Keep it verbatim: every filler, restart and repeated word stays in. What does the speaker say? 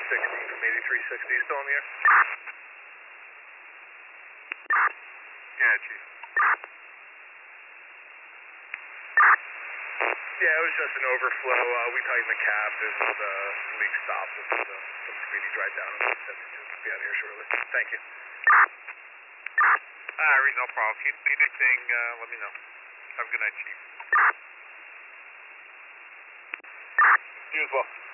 sixty from eighty-three sixty. Still in the air? Yeah, Chief. Yeah, it was just an overflow. Uh, we tightened the cap and the leak stopped. With uh, some speedy dry down. And we said we'll be out here shortly. Thank you. Alright, no problem. If you need anything, uh, let me know. Have a good night, Chief. You as well.